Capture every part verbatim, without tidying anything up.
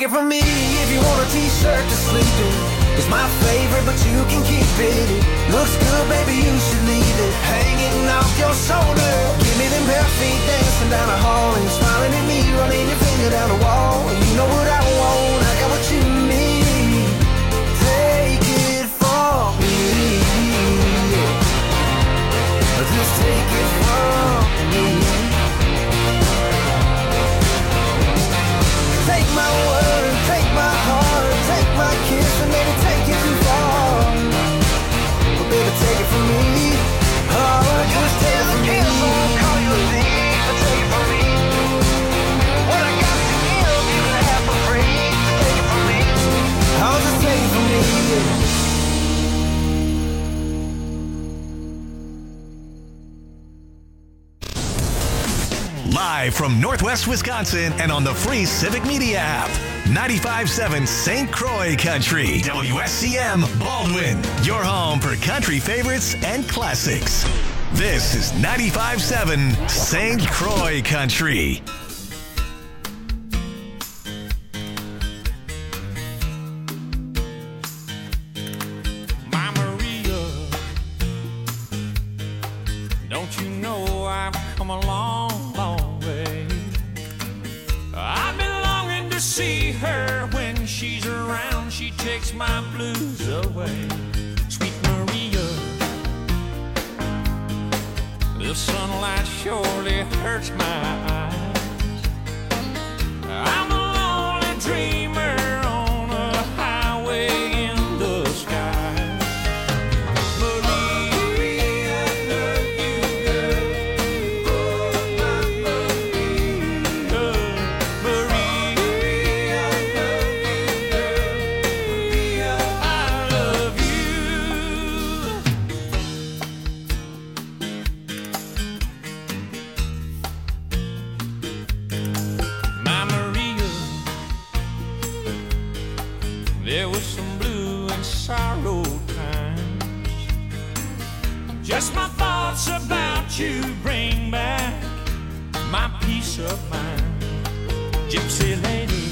it from me if you want a t-shirt to sleep in. It's my favorite, but you can keep it. It looks good, baby, you should leave it hanging off your shoulder. Give me them bare feet dancing down the hall, and you're smiling at me, running your finger down the wall. You know what I want, I got what you need. Take it from me, just take it from me. Take my word, take my heart, take my kiss, and maybe take it too far. But baby, take it from me. Oh, just take it from me. Won't call you a thief, but take it from me. What I got to give, you can have for free. Take it from me. Oh, just take it from me. Live from Northwest Wisconsin and on the free Civic Media app. ninety-five point seven Saint Croix Country. W S C M Baldwin. Your home for country favorites and classics. This is ninety-five point seven Saint Croix Country. My Maria, don't you know I've come a long, long way. I've been longing to see her. When she's around, she takes my blues away. Sweet Maria, the sunlight surely hurts my eyes. I'm a lonely dreamer on a highway in the sky. Maria, I love you, girl. Oh, my Maria. Maria, I love you, girl. Maria, I love you. My Maria, there was some blue and sorrow times. Just my thoughts about you bring back my peace of mind. Gypsy lady,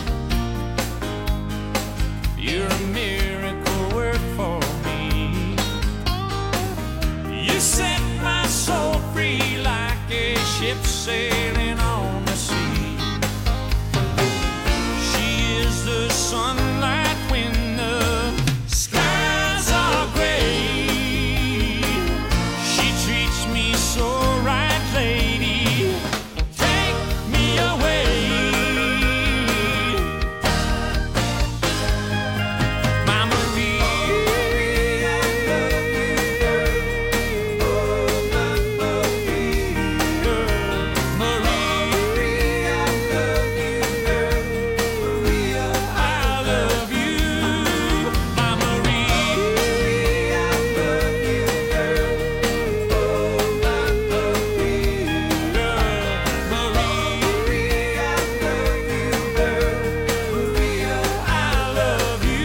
you're a miracle work for me. You set my soul free like a ship sailing on the sea. She is the sunlight when the skies are gray. She treats me so right, lady. Take me away. My Maria, I love you, girl. Oh, my Maria, girl. Maria, I love you, girl. Maria, I love you. My Maria, I love you, girl. Oh, my Maria, girl. Maria, I love you, girl. Maria, I love you.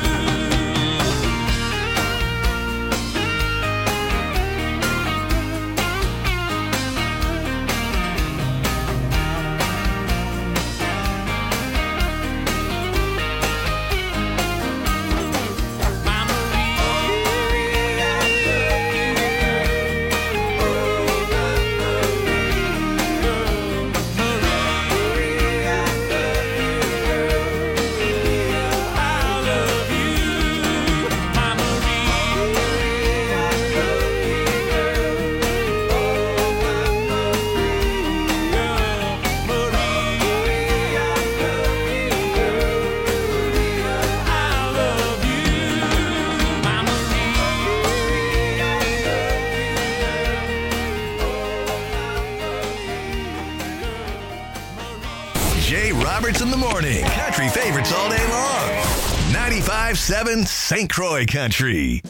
My Maria, I love you, girl. Oh, my Maria, girl. Maria, I love you, girl. Maria, I love you. My Maria, I love you, girl. Oh, my Maria, girl. Maria, I love you, girl. Maria, I love you. My Maria, I Jay Roberts in the morning. Country favorites all day long. ninety-five point seven Saint Croix Country.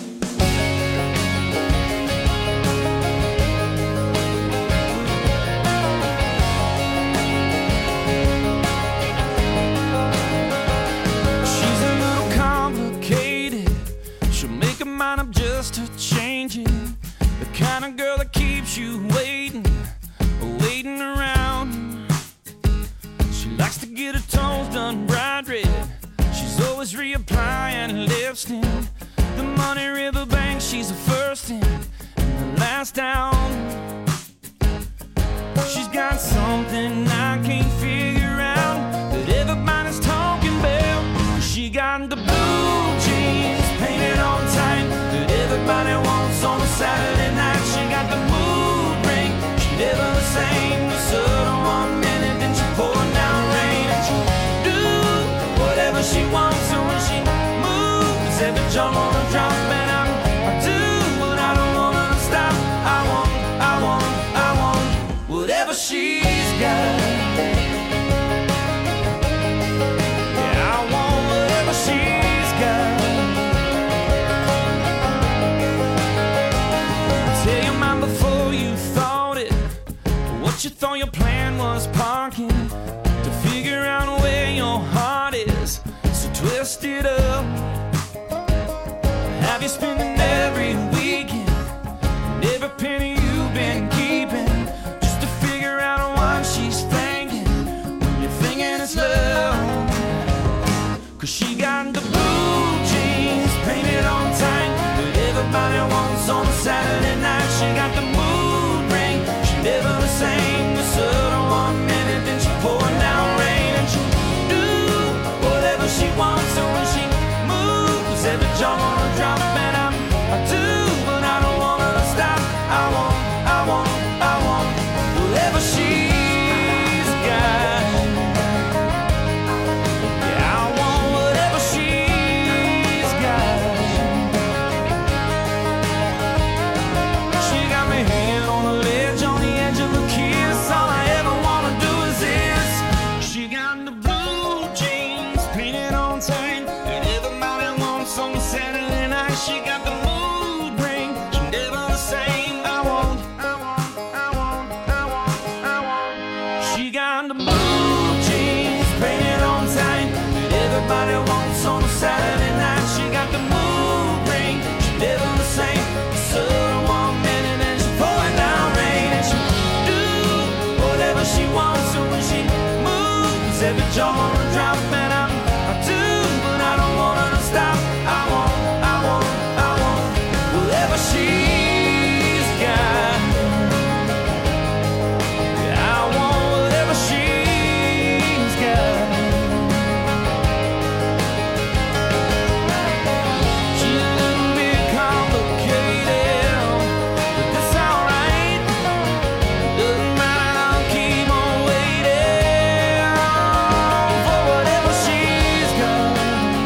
She's a little complicated. She'll make a mind up just to change it. The kind of girl that keeps you waiting, waiting around. She Likes to get her toes done bright red. She's always reapplying lipstick. The Money River Bank, she's the first in and the last out. She's got something I can't figure out that everybody's talking about. She got the blue jeans painted on tight that everybody wants on a Saturday night. She got the mood ring, she never the same. The sun on one minute, then she pouring down rain. And she do whatever she wants, and when she moves, every jump on a drop. And I'm, I do what I don't want her to stop. I want, I want, I want whatever she's got. Yeah, I want whatever she's got. Tell your mind before you thought it. What you thought your plan was parking to figure out where your heart is. So twist it up. Have you spending every weekend and every penny you've been keeping just to figure out what she's thinking when you're thinking it's love? Cause she got the blue jeans painted on tight that everybody wants on a Saturday night. She got the mood ring, she never the same. The sun on one minute, then she pouring down rain. And she do whatever she wants, and when she moves, every jump on a drop. And I'm, I do, but I don't want her to stop. I want, I want, I want whatever she's got. Yeah, I want whatever she's got. She got me hanging on the ledge, on the edge of a kiss. All I ever wanna do is this. She got the blue jeans painted on tight that everybody wants on Saturday night. She got the mood ring, she never the same. I want, I want, I want, I want, I want. She got the blue jeans painted on tight that everybody wants on a Saturday night. She got the mood ring, she never the same. The sun on one minute and she pouring down rain. And she do whatever she wants, and when she moves, every jump on a drop. And I'm, I do, but I don't want her to stop. I want, I want, I want whatever she's got. Yeah, I want whatever she's got. She's a little bit complicated, but that's alright. Doesn't matter, I'll keep on waiting for whatever she's got.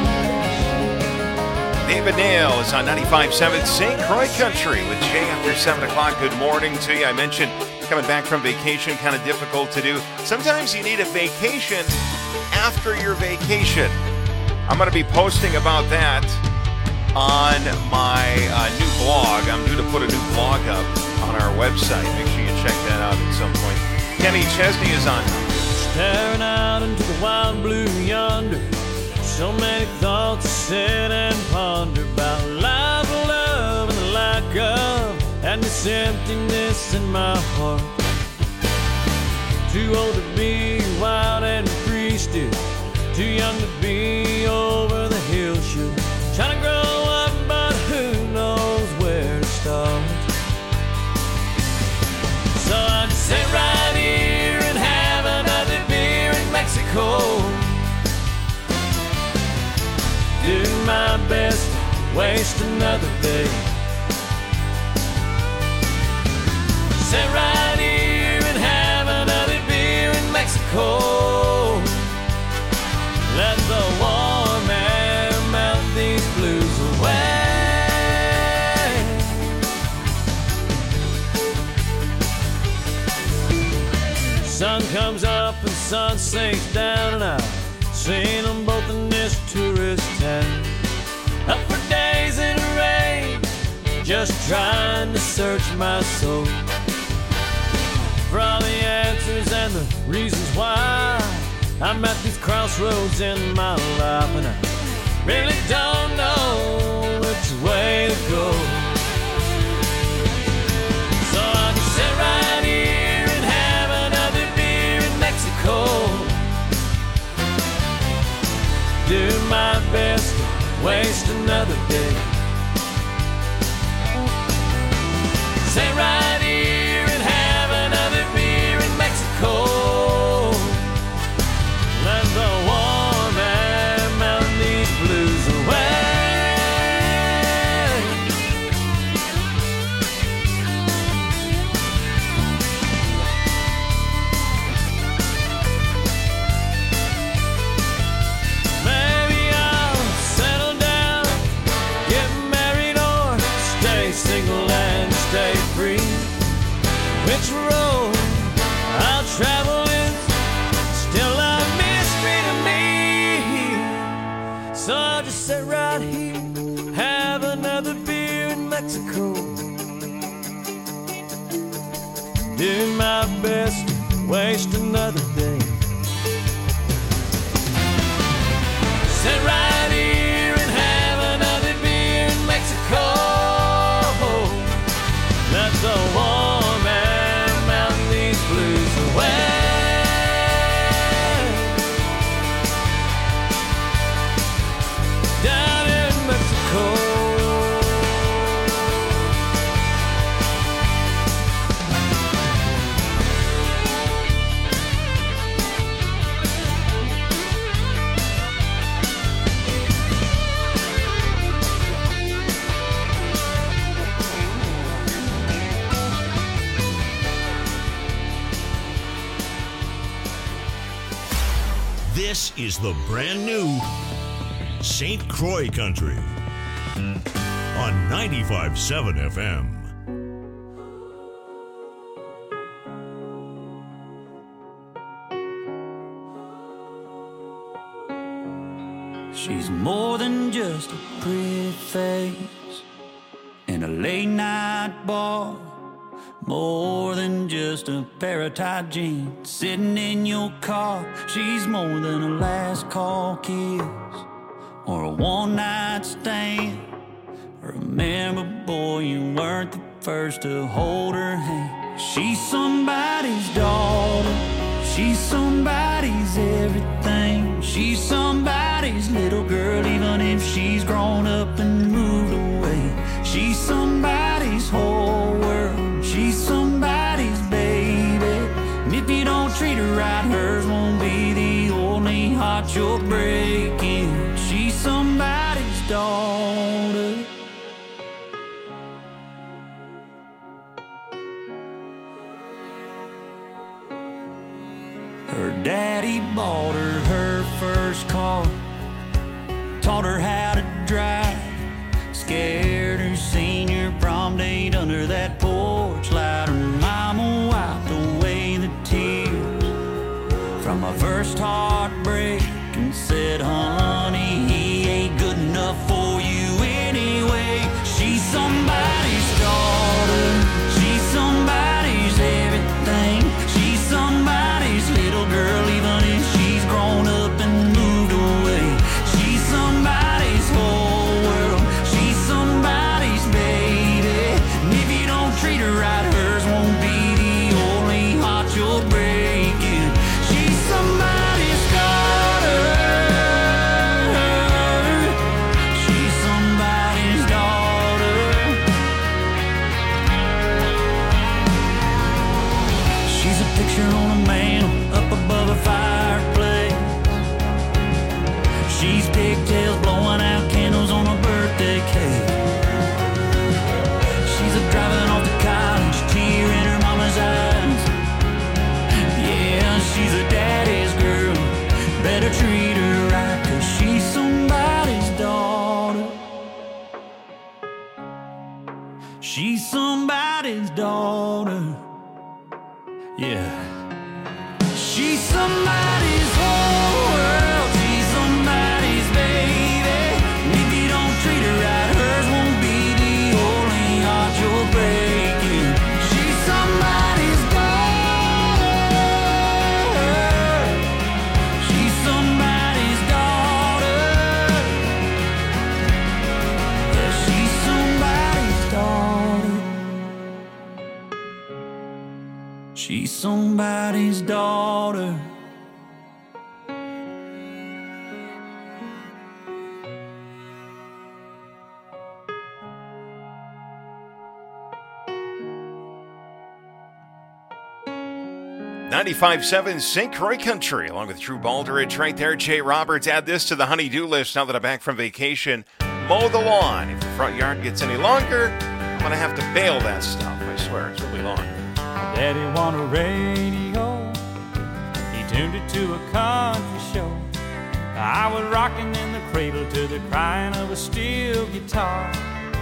David Nail is on ninety-five point seven Saint Croix Country with Jay after seven o'clock. Good morning to you. I mentioned coming back from vacation, kind of difficult to do. Sometimes you need a vacation after your vacation. I'm going to be posting about that on my uh, new blog. I'm due to put a new blog up on our website. Make sure you check that out at some point. Kenny Chesney is on. Staring out into the wild blue yonder. So many thoughts to sit and ponder about life, love, and the lack of, and this emptiness in my heart. Too old to be wild and free still, too young to be over the hill shoot. Trying to grow up, but who knows where to start. So I just sit right here and have another beer in Mexico. Do my best to waste another day. Sit right here and have another beer in Mexico. Let the warm air melt these blues away. Sun comes up and sun sinks down, and I've seen them both in this tourist town. Up for days in the rain, just trying to search my soul for all the answers and the reasons why I'm at these crossroads in my life, and I really don't know which way to go. So I can sit right here and have another beer in Mexico. waste another day. Sit right here and have another beer in Mexico. Let the warm air melt these blues away. Maybe I'll settle down, get married, or stay single and stay free. Which road I'll travel is still a mystery to me. So I'll just sit right here, have another beer in Mexico, do my best to waste another day. Sit right here and have another beer in Mexico. Let the warm air melt these blues away. Down in Mexico. This is the brand new Saint Croix Country on ninety-five point seven F M. She's more than just a pretty face in a late night bar, more than just a pair of tight jeans sitting in your car. She's more than a last call kiss or a one night stand. Remember, boy, you weren't the first to hold her hand. She's somebody's daughter, she's somebody's everything. She's somebody's little girl, even if she's grown up and moved away. She's somebody's whole world, she's somebody's baby. And if you don't treat her right, hers won't be the only heart you're breaking. She's somebody's daughter. Her daddy bought her her first car, taught her how to drive, scared her senior prom date under that porch light. Her mama wiped away the tears from my first heartbreak and said, honey, he ain't good enough for you anyway. She's somebody's daughter, she's somebody's everything. She's somebody's little girl, even if she's grown up and moved away. She's somebody's whole world, she's somebody's baby. And if you don't treat her right, hers won't be the only heart you're breaking. She's somebody's daughter, she's somebody's daughter. She's a picture on a mantle up above a fireplace. She's pigtails blowing out candles on a birthday cake. She's a driving off to college, tear in her mama's eyes. Yeah, she's a daddy's girl, better treat her right, 'cause she's somebody's daughter. She's somebody's daughter. Yeah. She's somebody's whole world, she's somebody's baby. And if you don't treat her right, hers won't be the only heart you're breaking. She's somebody's daughter, she's somebody's daughter. Yeah, she's somebody's daughter. She's somebody's daughter. ninety-five seven Saint Croix Country, along with Drew Baldridge right there. Jay Roberts, add this to the honey-do list now that I'm back from vacation. Mow the lawn. If the front yard gets any longer, I'm going to have to bail that stuff. I swear, it's really long. Daddy wanted a radio. He tuned it to a country show. I was rocking in the cradle to the crying of a steel guitar.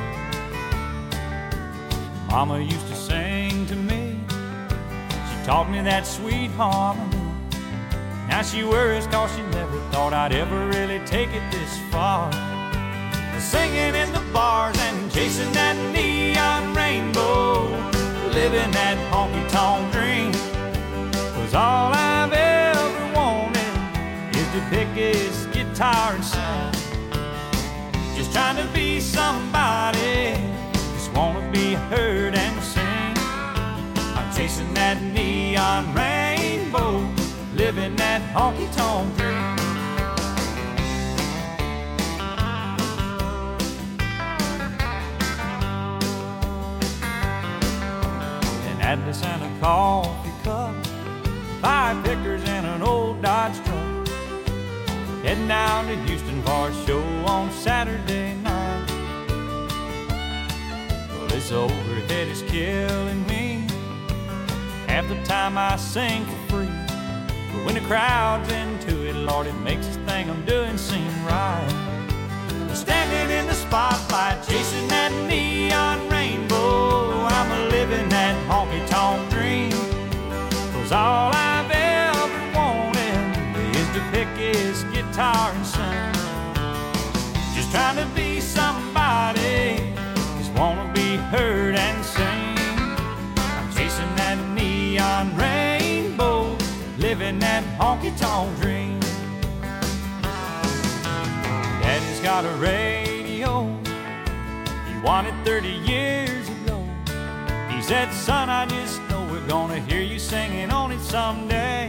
Mama used to sing to me. She taught me that sweet harmony. Now she worries cause she never thought I'd ever really take it this far. Singing in the bars and chasing that neon rainbow, living that honky-tonk dream. Was all I've ever wanted is to pick his guitar and sing. Just trying to be somebody, just wanna be heard and sing. I'm chasing that neon rainbow, living that honky-tonk dream. Atlas and a coffee cup, five pickers and an old Dodge truck. Heading down to Houston for a show on Saturday night. Well, this overhead is killing me. Half the time I sing for free, but when the crowd's into it, Lord, it makes this thing I'm doing seem right. Standing in the spotlight, chasing that neon rainbow, I'm a living that honky-tonk dream. Cause all I've ever wanted is to pick his guitar and sing. Just trying to be somebody, just wanna be heard and sing. I'm chasing that neon rainbow, living that honky-tonk dream. Daddy's got a radio, he won it thirty years ago. He said, son, I just know we're gonna hear you singing on it someday.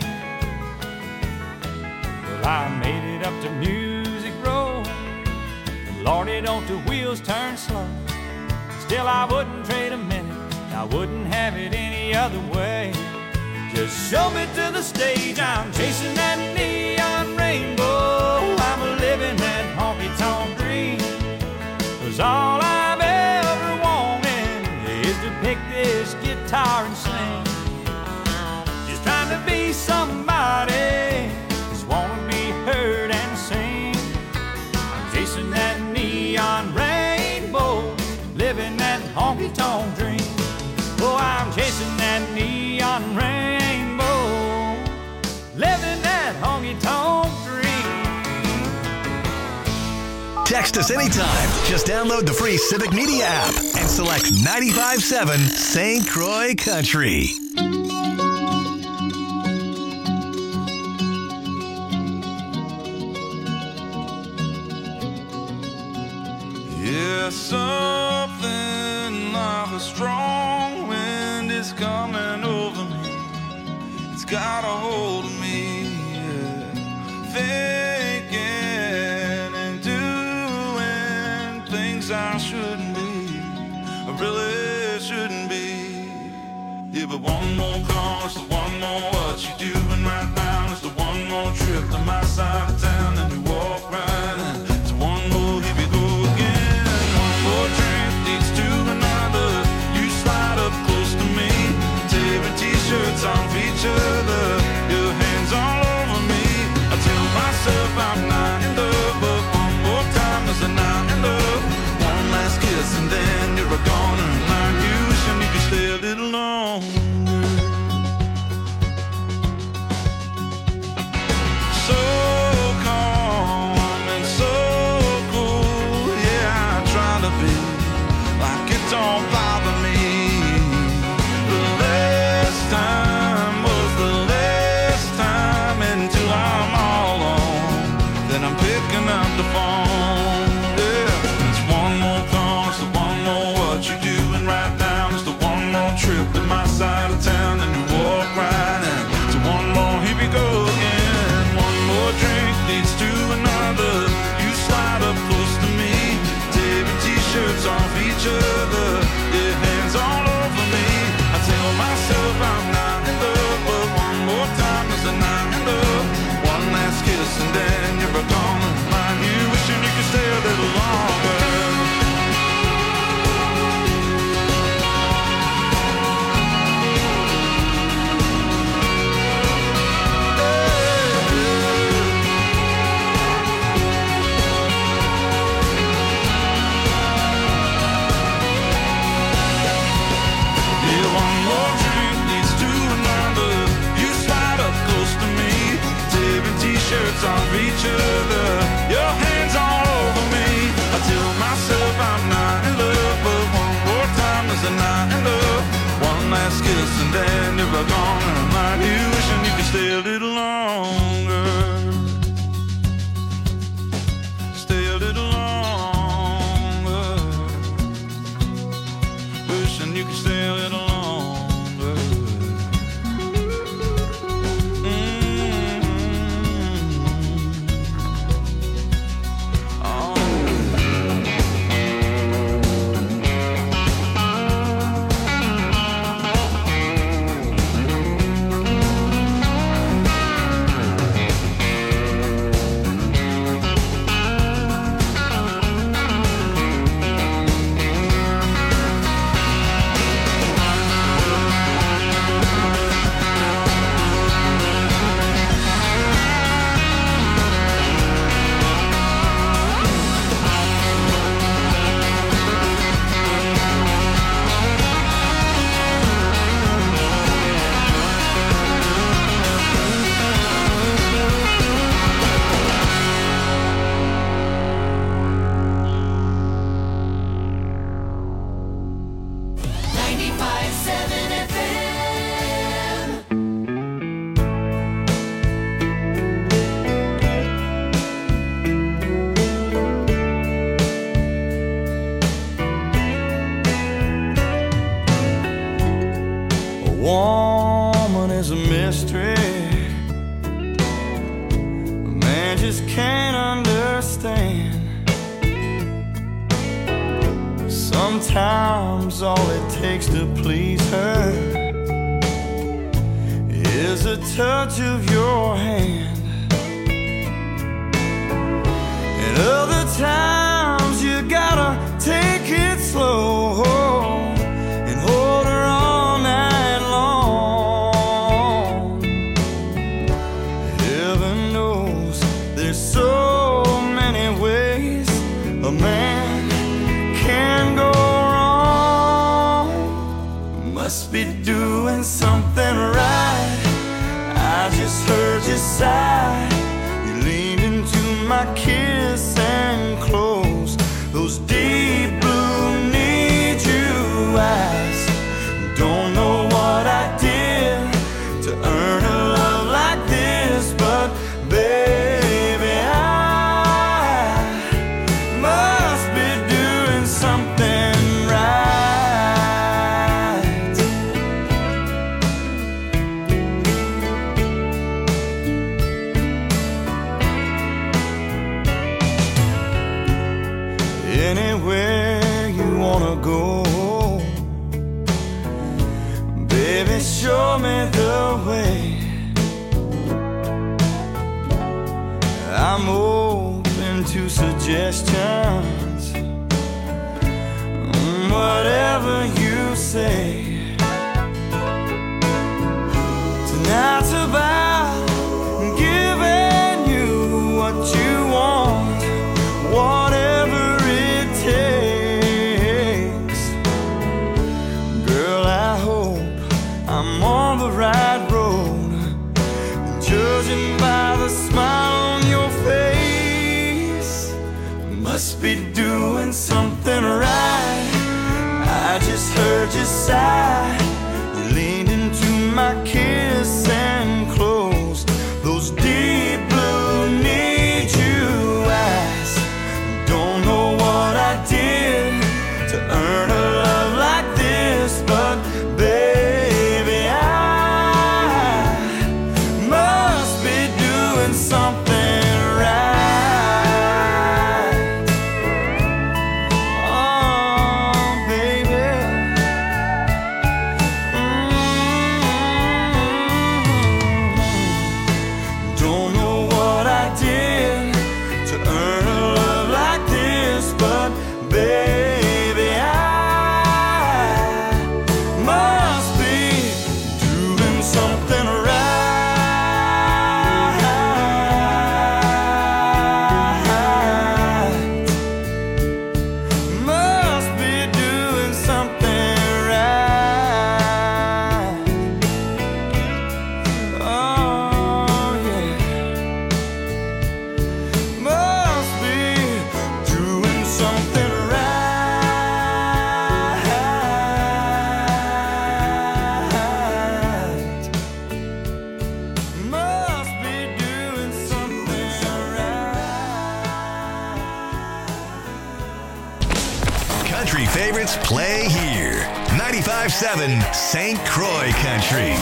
Well, I made it up to Music Row, and Lordy, don't the wheels turn slow. Still, I wouldn't trade a minute, I wouldn't have it any other way. Just show me to the stage, I'm chasing that neon rainbow, I'm a living that honky-tonk dream. Cause all I've ever wanted is to pick this guitar and sing. Just trying to be somebody, just wanna be heard and sing. I'm chasing that neon rainbow, living that honky-tonk dream. Oh, I'm chasing that neon rainbow, living that honky-tonk dream. Text us anytime. Just download the free Civic Media app and select ninety-five seven Saint Croix Country. Yeah, something like a strong wind is coming over me. It's got a hold of me, yeah. Thinking and doing things I shouldn't be, I really shouldn't be. Yeah, but one more call is the one more what you doing right now. It's the one more trip to my side of town, and you walk right in. It's one more, here we go again. One more drink leads to another. You slide up close to me, tearing t-shirts off each other, your hands all over me. I tell myself I'm not in love, but one more time is a not in love. One last kiss and then you're a goner, and like you, and you can stay a little longer. shirts off each other, your hands all over me. I tell myself I'm not in love, but one more time is a night in love. One last kiss and then you're gone, and I'm not you wishing you could stay a little longer. Stay a little longer. Wishing you could stay a little longer. Woman is a mystery, a man just can't understand. Sometimes all it takes to please her is a touch of your hand, and other times you gotta take it slow and hold her all night long. Heaven knows there's so many ways a man can go wrong. Must be doing something right. I just heard you sigh. You leaned into my kiss and closed those deep blue need you eyes. Don't know what I did to earn a love like this, but baby, I must be doing something right. Anywhere you wanna go, baby, show me the way. I'm open to suggestions, whatever you say. Tonight's about giving you what you want, whatever it takes. Girl, I hope I'm on the right road, judging by the smile on your face. Must be doing something right. I just heard you sigh. You leaned into my kiss and closed those deep blue need you eyes. Don't know what I did to earn a love like this, but baby, I must be doing something right. Oh, baby. Mm-hmm. Don't know what I did to earn a love like this, but baby, I must be doing something right. country favorites play here. ninety-five seven Saint Croix Country.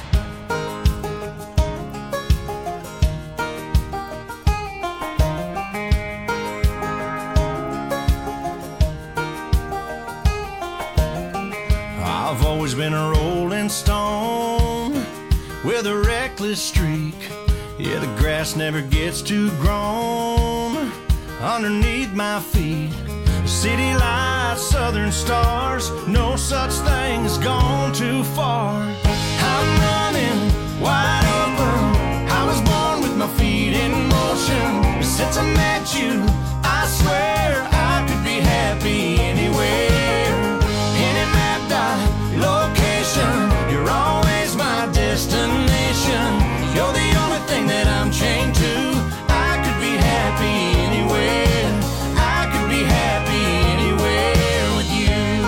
I've always been a rolling stone with a reckless streak. Yeah, the grass never gets too grown underneath my feet. City lights, southern stars, no such thing as gone too far. I'm running wide open. I was born with my feet in motion. Since I met you, I swear I could be happy anywhere. Any map dot location, you're always my destination. You're the only thing that I'm chained to. I could be happy anywhere. I could be happy anywhere with you.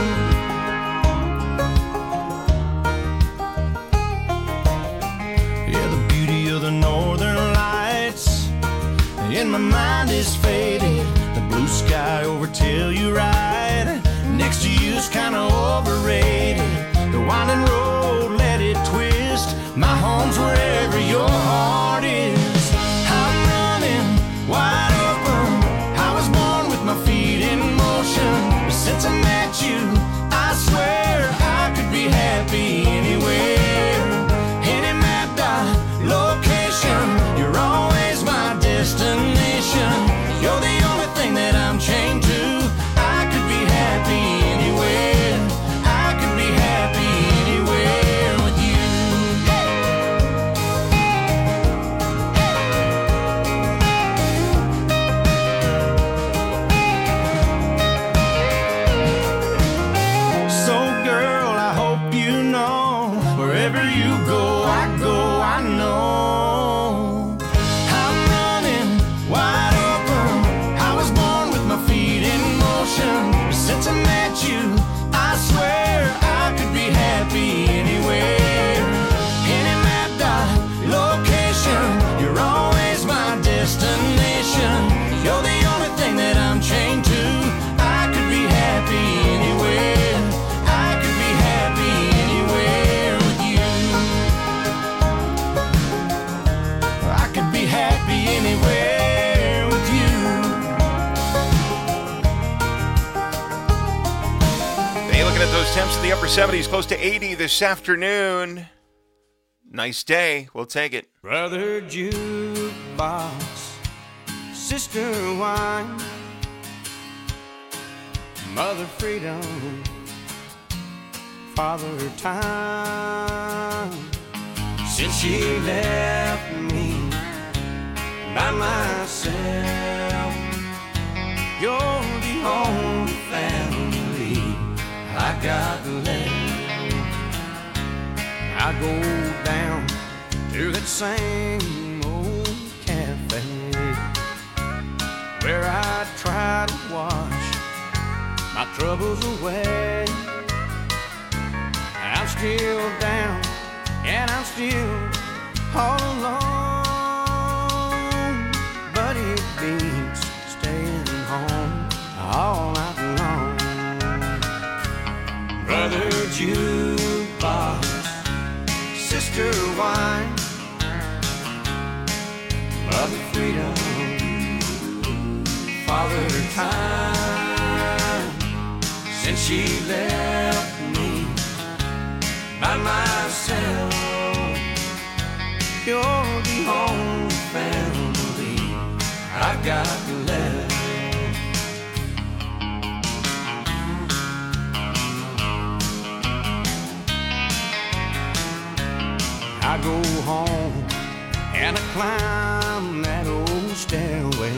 Yeah, the beauty of the northern lights in my mind is faded. The blue sky over Telluride next to you's kinda overrated. The winding road, let it twist. My home's wherever your heart is. I'm running wide open. I was born with my feet in motion. Since I met you, I swear I could be happy anywhere. Any map dot location, you're always my destination. You're the only thing that I'm chained to. I could be happy anywhere. I could be happy anywhere with you. So girl, I hope you know, wherever you go, I go, I know. I'm running wide open. I was born with my feet in motion. Since I met you, I swear I could be happy anywhere. Any map dot location, you're always my destination. You're the only thing that I'm chained to. I could be happy anywhere. I could be happy anywhere with you. I could be happy anywhere with you. Hey, looking at those temps in the upper seventies, close to eighty this afternoon. Nice day. We'll take it. Brother jukebox, sister wine, mother freedom, father time. Since she left me by myself, you're the only family I got left. I go down to that same old cafe where I try to wash my troubles away. I'm still down and I'm still all alone, but it beats staying home all night long. Brother jukebox, sister wine, mother freedom, father time. Since she left me by myself, you're the only family I've got left. I go home and I climb that old stairway,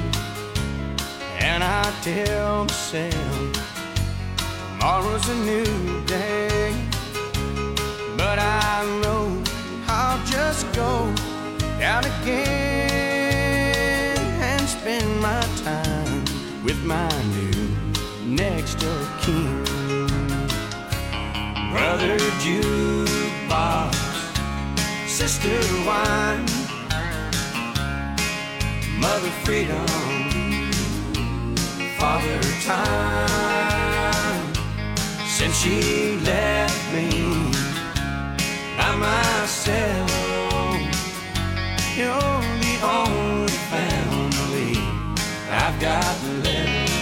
and I tell myself tomorrow's a new day. But I know I'll just go down again and spend my time with my new next of kin. Brother jukebox, sister wine, mother freedom, father time. since she left me by myself. You're the only family I've got left.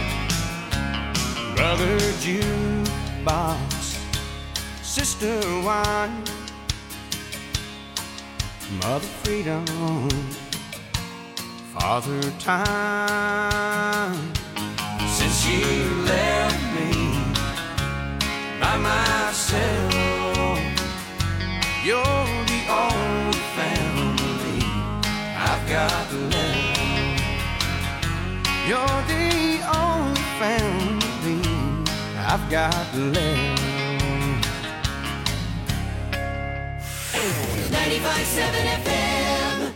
Brother jukebox, sister wine, mother freedom, father time. Since she left me by myself, you're the only family I've got left. You're the only family I've got left. ninety-five point seven F M.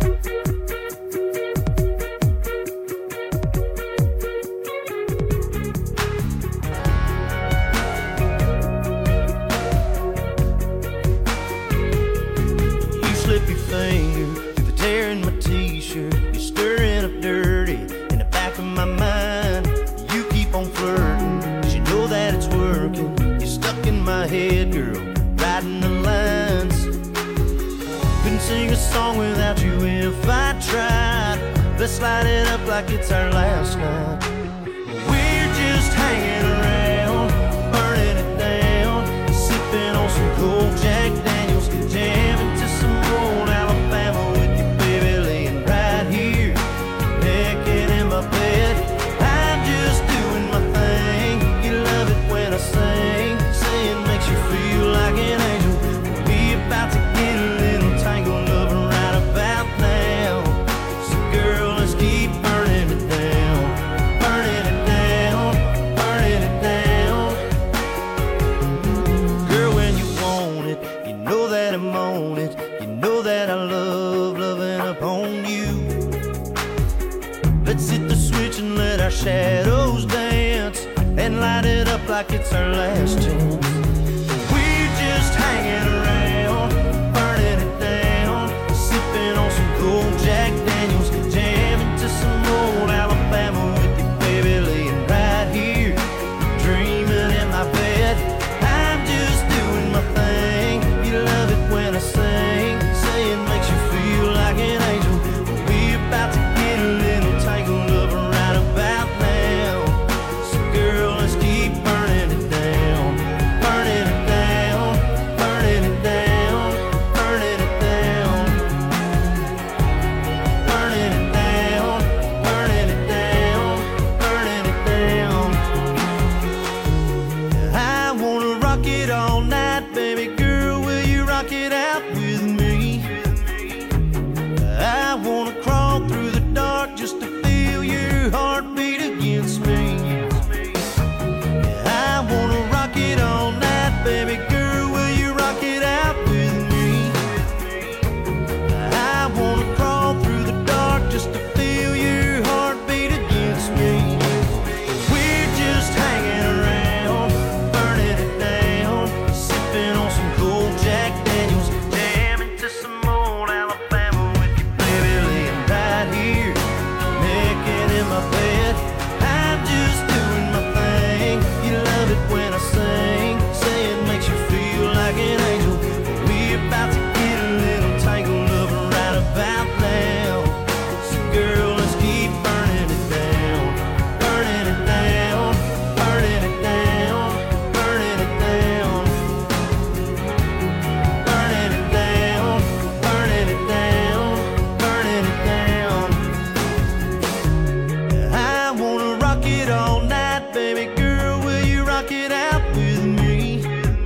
You slip your finger through the tear in my t-shirt. You're stirring up dirty in the back of my mind. You keep on flirting, 'cause you know that it's working. You're stuck in my head, girl, riding the lines. Couldn't sing a song without you if I tried. Let's light it up like it's our last night. We're just hanging around, burning it down, sipping on some cold Jack Daniels, jamming to some old Alabama with you, baby, laying right here, naked in my bed. I'm just doing my thing. You love it when I sing, saying makes you feel like an angel. We about to get a little tangled up right about now. So girl, let's keep burning it down, burning it down, burning it down. Girl, when you want it, you know that I'm on it. You know that I love loving upon you. Let's hit the switch and let our shadows dance, and light it up like it's our last chance. We're just hanging around, burning it down, sipping on some cold Jack Daniels, jamming to some old Alabama with you, baby, laying right here, dreaming in my bed. I'm just doing my thing. You love it when I sing, saying makes you feel like an angel. We about to get a little tangled up right about now. So girl, let's keep burning it down, burning it down, burning it down, burning it down, burning it down, burning it down, burning it down. I wanna rock it all night, baby girl, will you rock it out with me? I wanna crawl through the dark just to feel your heartbeat against me. I wanna rock it all night, baby girl, will you rock it out with me? I wanna crawl through the dark just to feel your heartbeat against me. We're just hanging around, burning it down, sipping on some cold Jack Daniels, jamming to some old Alabama with you, baby, laying right here, naked in my bed. I'm just doing my thing. You love it when I sing, saying makes you feel like an angel. We about to get a little tangled up right about now. So girl, let's keep burning it down, burning it down, burning it down, burning it down, burning it down, burning it down, burning it down. I wanna rock it all night, baby girl, will you rock it out with me?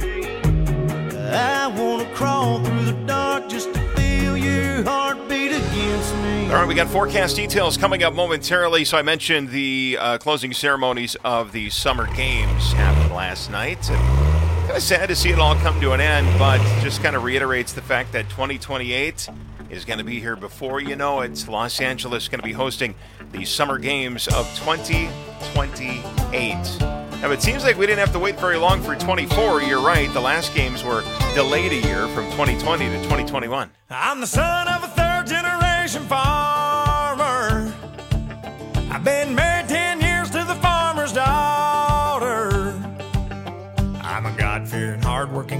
I wanna crawl through the dark just to feel your heartbeat against me. All right, we got forecast details coming up momentarily. So I mentioned the uh, closing ceremonies of the Summer Games happened last night. Kind of sad to see it all come to an end, but just kind of reiterates the fact that twenty twenty-eight is going to be here before you know it. Los Angeles is going to be hosting the Summer Games of twenty twenty-eight. Now, it seems like we didn't have to wait very long for twenty-four. You're right. The last games were delayed a year from twenty twenty to twenty twenty-one. I'm the son of a third-generation farmer. I've been married ten years to the farmer's daughter.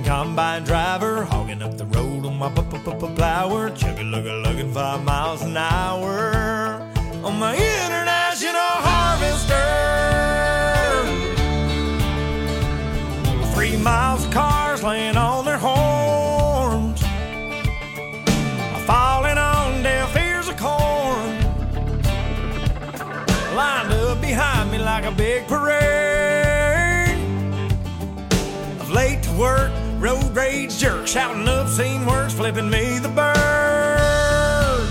combine driver, hogging up the road on my plower, chugga-lugga-lugging five miles an hour on my international harvester. Three miles of cars laying on their horns, falling on deaf ears of corn, lined up behind me like a big parade of late to work, road rage jerks, shouting obscene words, flipping me the bird.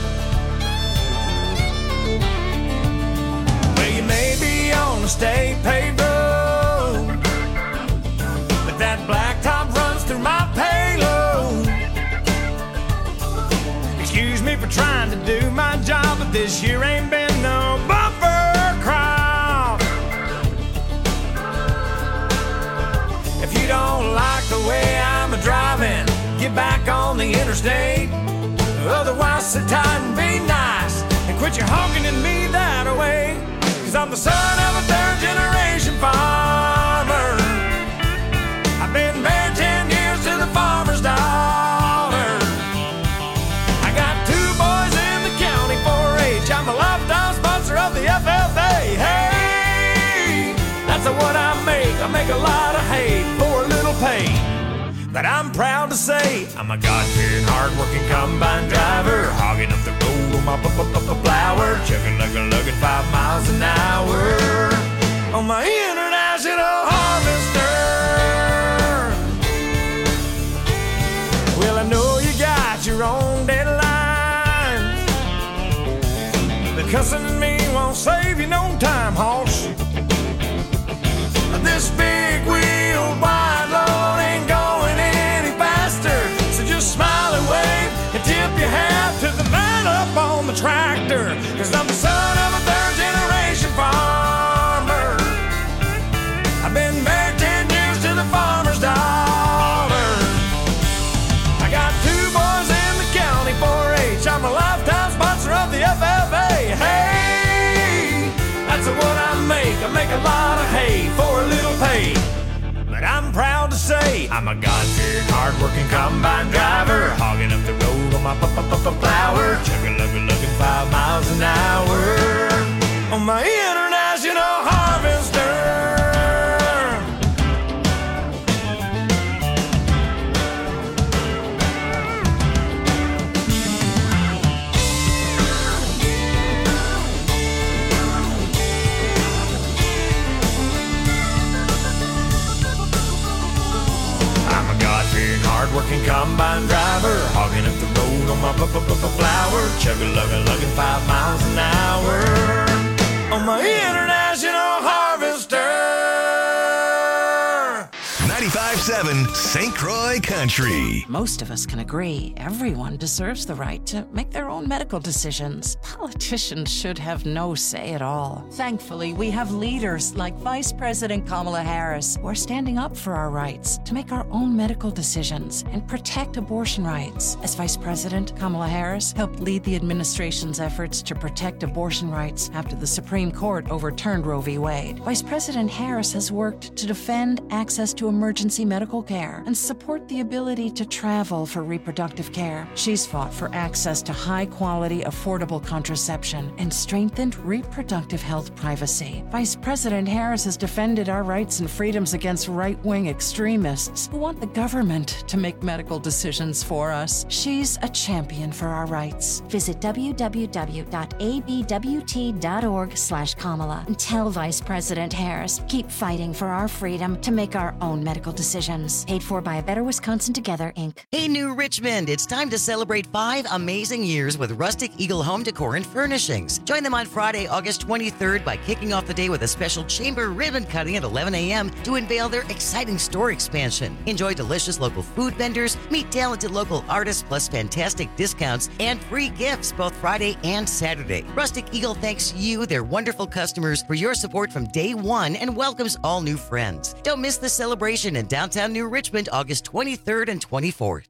Well, you may be on a state paved road, but that blacktop runs through my payload. Excuse me for trying to do my job, but this year ain't been no bumper crop. If you don't like the way I'm a driving, get back on the interstate. Otherwise, sit tight and be nice and quit your honking at me that way. Cause I'm the son of a third generation farmer. I've been married ten years to the farmer's daughter. I got two boys in the county four H. I'm a lifetime sponsor of the F F A. Hey, that's what I make. I make a lot of hay for a little pay. But I'm proud to say I'm a God-fearing, hard-working combine driver, hogging up the road on my plower, chugging-lugga-lugging five miles an hour on my international harvester. Well, I know you got your own deadlines, but cussing at me won't save you no time, hoss. This big wheel wide load ain't going any faster, so just smile and wave and tip your hat to the man up on the tractor. Cause I'm the son of a third generation farmer. I've been married ten years to the farmer's daughter. I got two boys in the county four H. I'm a lifetime sponsor of the F F A. Hey, that's what I make. I make a lot of hay for a little pay. But I'm proud to say I'm a God-fearing, hard-working combine driver, hogging up the road on my plower, chugga-lugga-lugging five miles an hour on my international harvester. Hard-working combine driver, hogging up the road on my flower, chugga-lugga-lugging five miles an hour on my international harvester. ninety-five point seven Saint Croix Country. Most of us can agree everyone deserves the right to make their own medical decisions. Politicians should have no say at all. Thankfully, we have leaders like Vice President Kamala Harris who are standing up for our rights to make our own medical decisions and protect abortion rights. As Vice President, Kamala Harris helped lead the administration's efforts to protect abortion rights after the Supreme Court overturned Roe v. Wade. Vice President Harris has worked to defend access to emergency medical care and support the ability to travel for reproductive care. She's fought for access to high-quality, affordable contraception and strengthened reproductive health privacy. Vice President Harris has defended our rights and freedoms against right-wing extremists who want the government to make medical decisions for us. She's a champion for our rights. Visit w w w dot a b w t dot org slash Kamala and tell Vice President Harris, keep fighting for our freedom to make our own medical decisions. Paid for by A Better Wisconsin Together, Incorporated. Hey, New Richmond, it's time to celebrate five amazing years with Rustic Eagle Home Decor and Furnishings. Join them on Friday, August twenty-third by kicking off the day with a special chamber ribbon cutting at eleven a.m. to unveil their exciting store expansion. Enjoy delicious local food vendors, meet talented local artists, plus fantastic discounts and free gifts both Friday and Saturday. Rustic Eagle thanks you, their wonderful customers, for your support from day one and welcomes all new friends. Don't miss the celebration in downtown New Richmond, August twenty-third and twenty-fourth.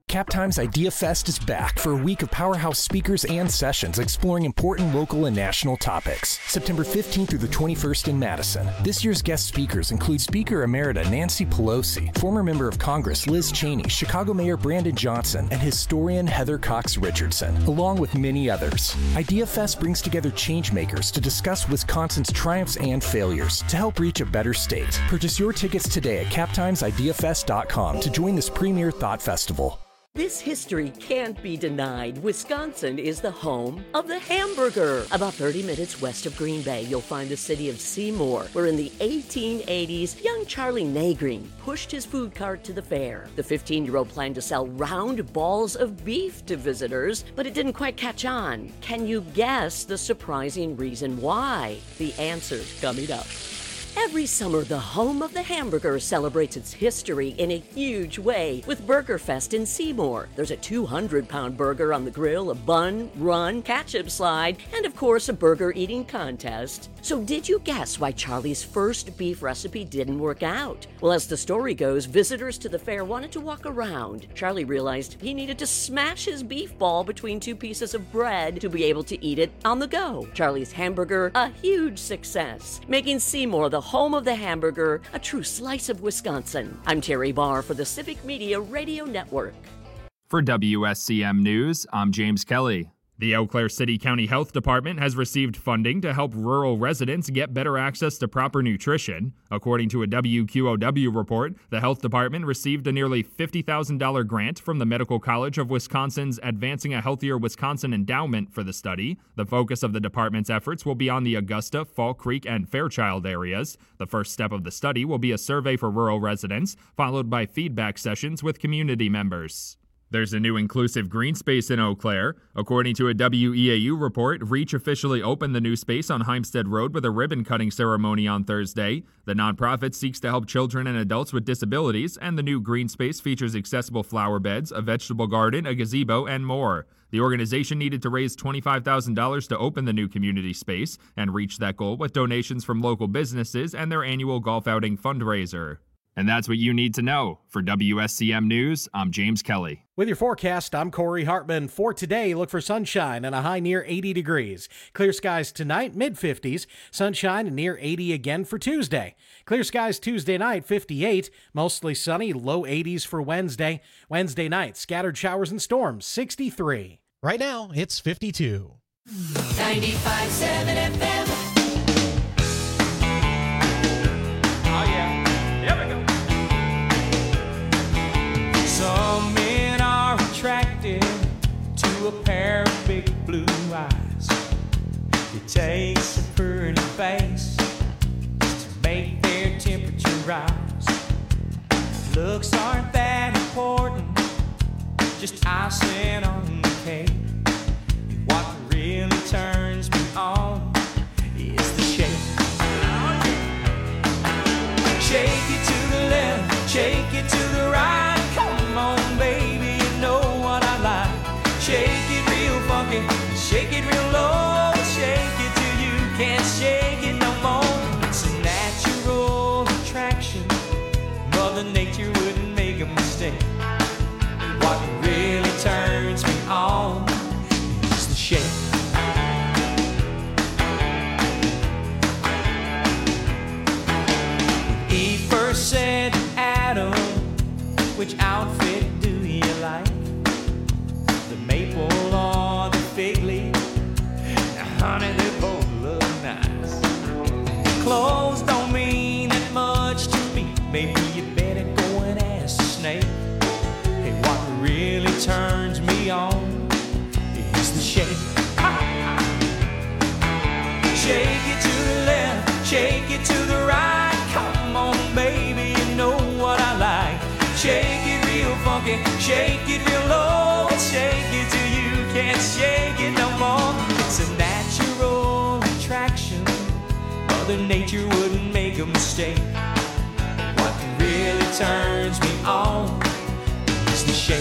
Cap Times Idea Fest is back for a week of powerhouse speakers and sessions exploring important local and national topics. September fifteenth through the twenty-first in Madison. This year's guest speakers include Speaker Emerita Nancy Pelosi, former member of Congress Liz Cheney, Chicago Mayor Brandon Johnson, and historian Heather Cox Richardson, along with many others. Idea Fest brings together changemakers to discuss Wisconsin's triumphs and failures to help reach a better state. Purchase your tickets today at cap times idea fest dot com to join this premier thought festival. This history can't be denied. Wisconsin is the home of the hamburger. About thirty minutes west of Green Bay, you'll find the city of Seymour, where in the eighteen eighties, young Charlie Nagreen pushed his food cart to the fair. The fifteen-year-old planned to sell round balls of beef to visitors, but it didn't quite catch on. Can you guess the surprising reason why? The answer's coming up. Every summer, the home of the hamburger celebrates its history in a huge way with Burger Fest in Seymour. There's a two hundred pound burger on the grill, a bun, run, ketchup slide, and of course a burger eating contest. So did you guess why Charlie's first beef recipe didn't work out? Well, as the story goes, visitors to the fair wanted to walk around. Charlie realized he needed to smash his beef ball between two pieces of bread to be able to eat it on the go. Charlie's hamburger, a huge success, making Seymour the home of the hamburger, a true slice of Wisconsin. I'm Terry Barr for the Civic Media Radio Network. For W S C M News, I'm James Kelly. The Eau Claire City County Health Department has received funding to help rural residents get better access to proper nutrition. According to a W Q O W report, the health department received a nearly fifty thousand dollars grant from the Medical College of Wisconsin's Advancing a Healthier Wisconsin Endowment for the study. The focus of the department's efforts will be on the Augusta, Fall Creek, and Fairchild areas. The first step of the study will be a survey for rural residents, followed by feedback sessions with community members. There's a new inclusive green space in Eau Claire. According to a W E A U report, REACH officially opened the new space on Heimstead Road with a ribbon-cutting ceremony on Thursday. The nonprofit seeks to help children and adults with disabilities, and the new green space features accessible flower beds, a vegetable garden, a gazebo, and more. The organization needed to raise twenty-five thousand dollars to open the new community space and reach that goal with donations from local businesses and their annual golf outing fundraiser. And that's what you need to know. For W S C M News, I'm James Kelly. With your forecast, I'm Corey Hartman. For today, look for sunshine and a high near eighty degrees. Clear skies tonight, mid fifties. Sunshine and near eighty again for Tuesday. Clear skies Tuesday night, fifty-eight. Mostly sunny, low eighties for Wednesday. Wednesday night, scattered showers and storms, sixty-three. Right now, it's fifty-two. ninety-five point seven F M. Oh, yeah. Here we go. Some men are attracted to a pair of big blue eyes. It takes a pretty face to make their temperature rise. Looks aren't that important, just icing on the cake. What really turns me on is the shake. Shake it to the left, shake it to the right. Come on, baby, you know what I like. Shake it real funky, shake it real low. Shake it till you can't shake it no more. It's a natural attraction, Mother Nature wouldn't make a mistake. What really turns me on is the shake. When Eve first said to Adam, which outfit do you like? The maple or the fig leaf? Now, honey, they both look nice. Clothes don't mean that much to me. Maybe you better go and ask the snake. Hey, what really turns me on is the shake. Shake it to the left, shake it to the right. Come on, baby, you know what I like. Shake it real funky, shake it real low. Shake it till you can't shake it no more. It's a natural attraction, Mother Nature wouldn't make a mistake. What really turns me on is the shake.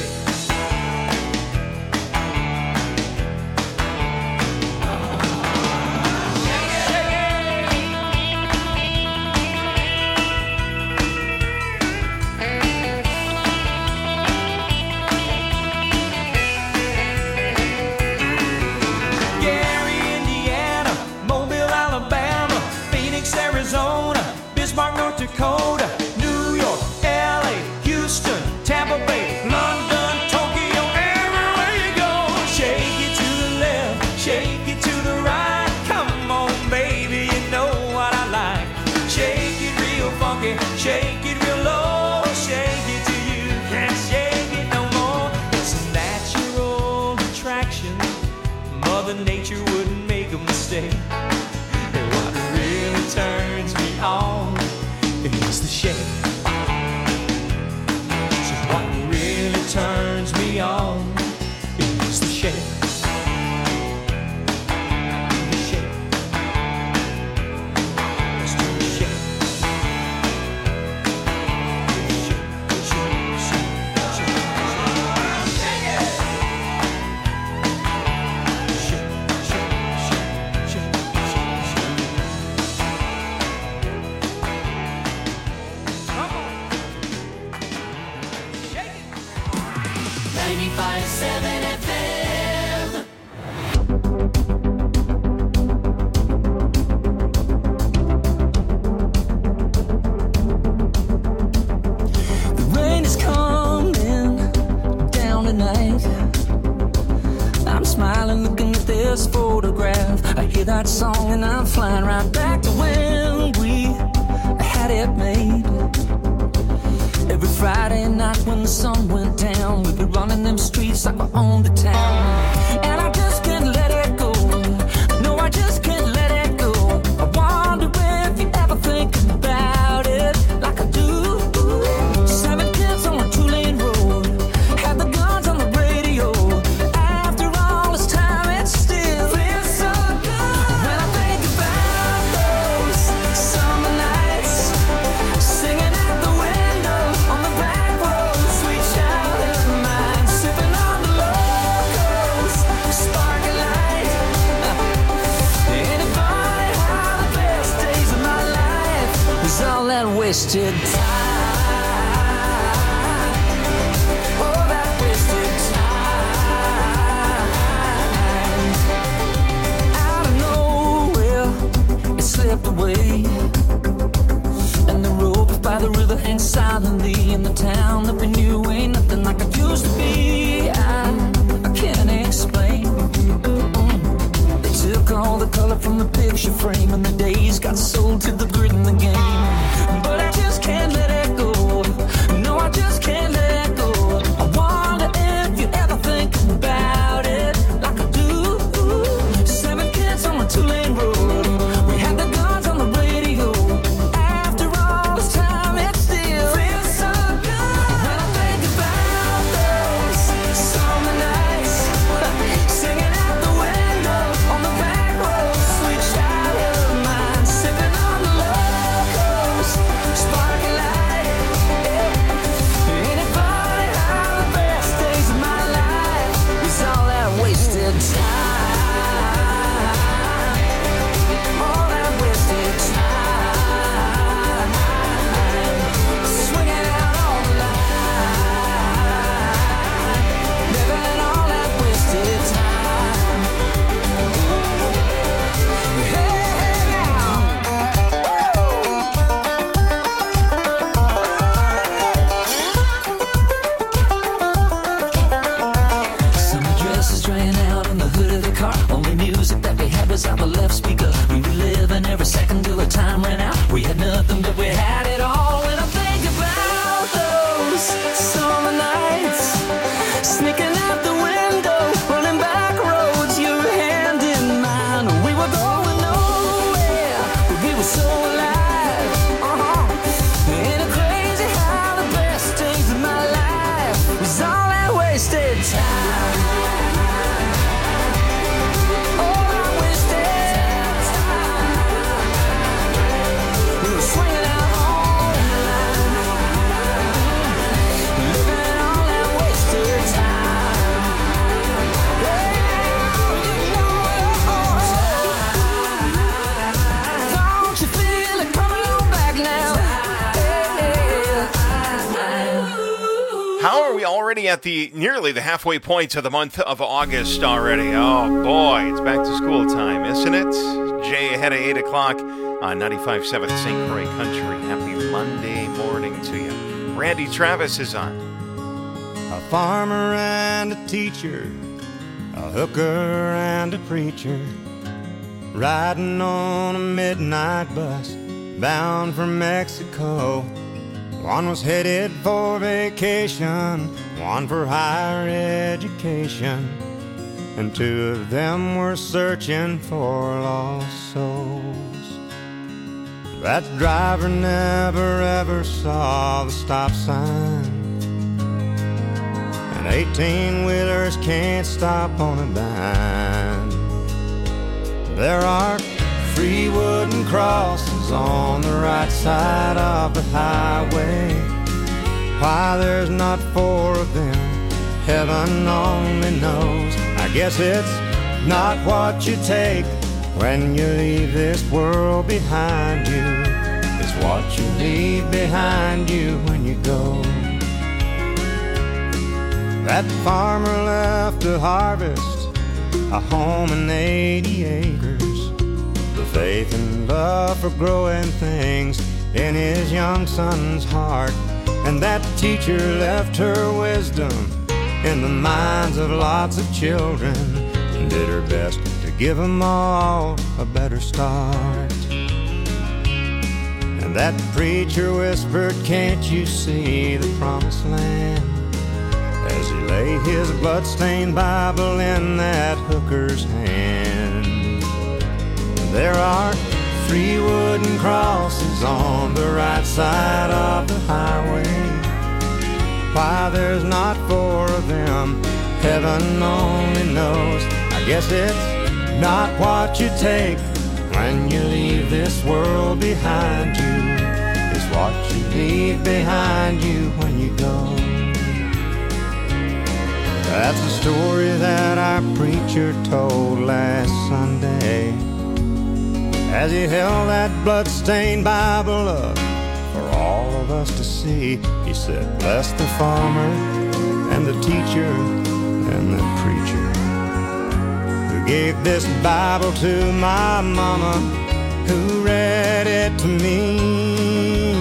say, and what really turns me on is the shade. So what really turns me on is the shade. The shade. Let's do the shade. ninety-five point seven F M. The rain is coming down tonight. I'm smiling looking at this photograph. I hear that song and I'm flying right back to when we had it made. Every Friday night when the sun went down, we'd be running them streets like we owned the town. And I just can't let it go. No, I just can't let it go. I wonder if you ever think about it like I do. Seven kids on a two-lane road, had the guns on the radio. After all this time, it still feels so good. When I think about those summer nights, singing out the window on the back road, sweet child of mine, sipping on the locals, sparkling light. Anybody how the best days of my life was all that wasted time. All that wasted time. Out of nowhere, it slipped away. And the rope by the river hangs silently in the town that we knew ain't nothing like it used to be. I, I can't explain. Mm-mm. They took all the color from the picture frame and the days got sold to the grid in the game. But I just can't let it go. No, I just can't let it go. I wonder if you ever think about it like I do. Seven kids on a two-lane road, we had the guns on the radio. After all this time, it still feels so good. When I think about those summer nights, singing out the window on the back road, sweet child of mine, sipping on the locals, sparkling light. Anybody how the best days of my life is all that wasted time. All that wasted time. Swinging out on the line, living all that wasted time. Hey, now. Summer dresses drying out in the hood of the car. Only music that we had was out the left speaker. We were living every second till the time ran out. We had nothing, but we had it all. When I think about those summer nights, sneaking out the window, running back roads, your hand in mine. We were going nowhere, but we were so alive. Uh-huh. Ain't it crazy how the best days of my life was all that wasted time. All that wasted time. We were swinging out on the line, living all that wasted time. Yeah, you know, don't you feel it coming on back now? How are we already at the nearly the halfway point of the month of August already? Oh boy, it's back to school time, isn't it? Jay ahead of eight o'clock on ninety-five point seven Saint Croix Country. Happy Monday morning to you. Randy Travis is on. A farmer and a teacher, a hooker and a preacher, riding on a midnight bus bound for Mexico. One was headed for vacation, one for higher education. and two of them were searching for lost souls. That driver never ever saw the stop sign, and eighteen-wheelers can't stop on a dime. There are three wooden crosses on the right side of the highway. Why there's not four of them, heaven only knows. I guess it's not what you take when you leave this world behind you. It's what you leave behind you when you go. That farmer left to harvest a home and eighty acres, the faith and love for growing things in his young son's heart. And that teacher left her wisdom in the minds of lots of children and did her best to give them all a better start. And that preacher whispered, "Can't you see the promised land?" as he laid his bloodstained Bible in that hooker's hand. There are three wooden crosses on the right side of the highway. Why there's not four of them, heaven only knows. I guess it's not what you take when you leave this world behind you. It's what you leave behind you when you go. That's a story that our preacher told last Sunday as he held that bloodstained Bible up for all of us to see. He said, "Bless the farmer and the teacher and the preacher who gave this Bible to my mama, who read it to me."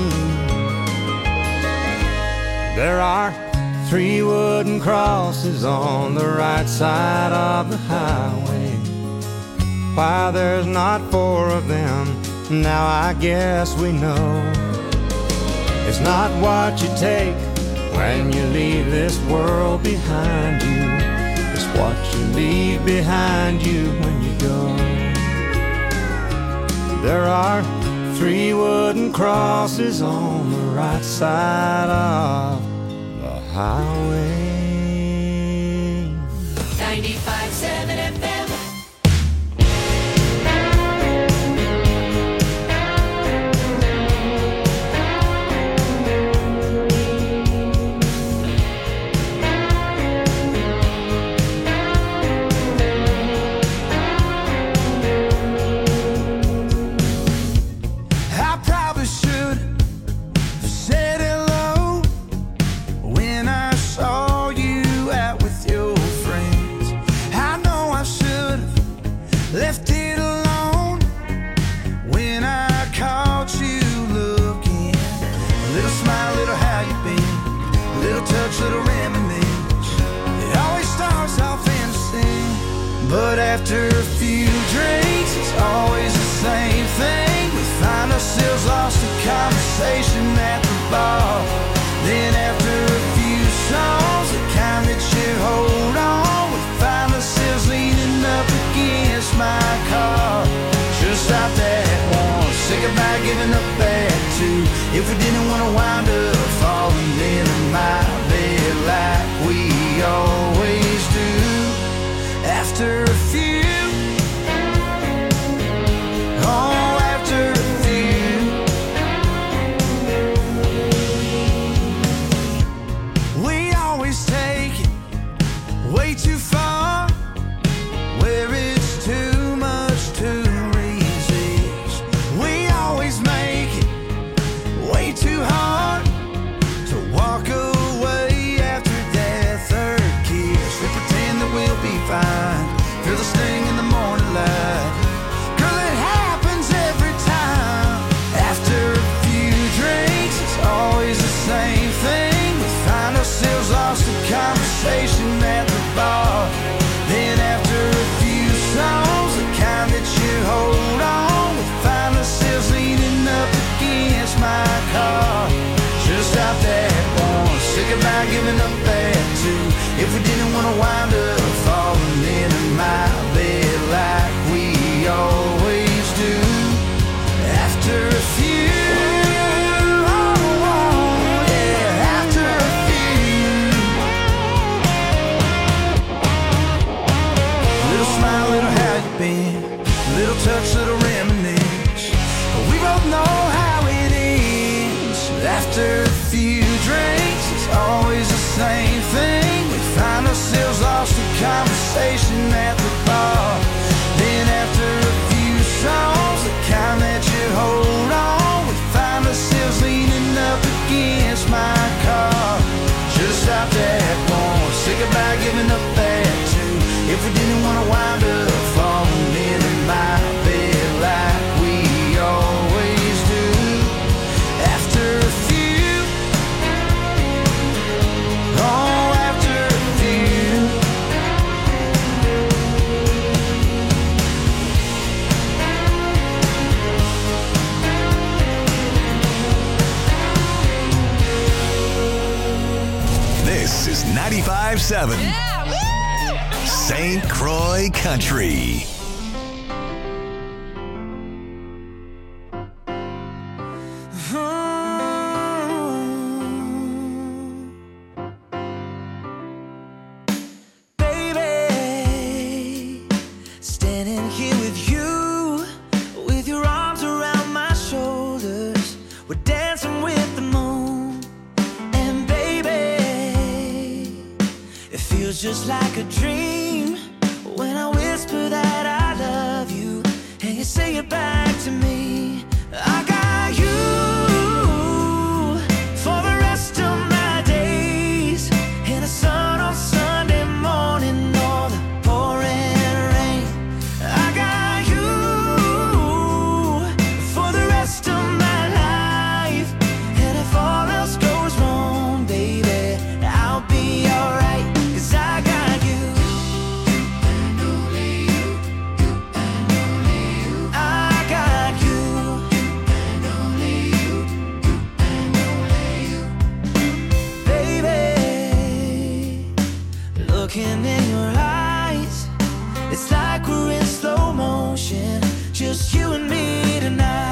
There are three wooden crosses on the right side of the highway. Why there's not four of them, now I guess we know. It's not what you take when you leave this world behind you. It's what you leave behind you when you go. There are three wooden crosses on the right side of the highway. ninety-five seven F M. But after a few drinks, it's always the same thing. We find ourselves lost in conversation at the bar. Then after a few songs, the kind that you hold on, we find ourselves leaning up against my car. Should've stopped at one, say goodbye, giving up at two. If we didn't want to wind up falling into my bed like we always do. After a few, oh, after a few, we always take it way too far, where it's too much to resist. We always make it way too hard to walk away after that third kiss. We pretend that we'll be fine, feel the sting in the morning light. Girl, it happens every time. After a few drinks, it's always the same thing. We find ourselves lost in conversation at the bar. Then after a few songs, the kind that you hold on, we find ourselves leaning up against my car. Should've stopped at one, say goodbye, giving up at two. If we didn't want to wind up falling in closer to reminisce. We both know how it ends. After a few drinks, it's always the same thing. We find ourselves lost in conversation at the bar. Then after a few songs, the kind that you hold on, we find ourselves leaning up against my car. Should've stopped at one, say goodbye, giving up at two. If we didn't want to wind up falling into my bed like we always do. After a few, oh, after a few. This is ninety-five seven Saint Croix Country. Baby, standing here with you, with your arms around my shoulders, we're dancing with the moon. And baby, it feels just like a dream when I whisper that I love you and you say it back to me. I got you for the rest of my days, in the sun on Sunday morning or the pouring rain. I got you for the rest of my life, and if all else goes wrong, baby, I'll be alright, 'cause I got you. And only you, you and only you. I got you. And only you, you and only you. Baby, looking in your eyes, it's like we're in slow motion, just you and me tonight.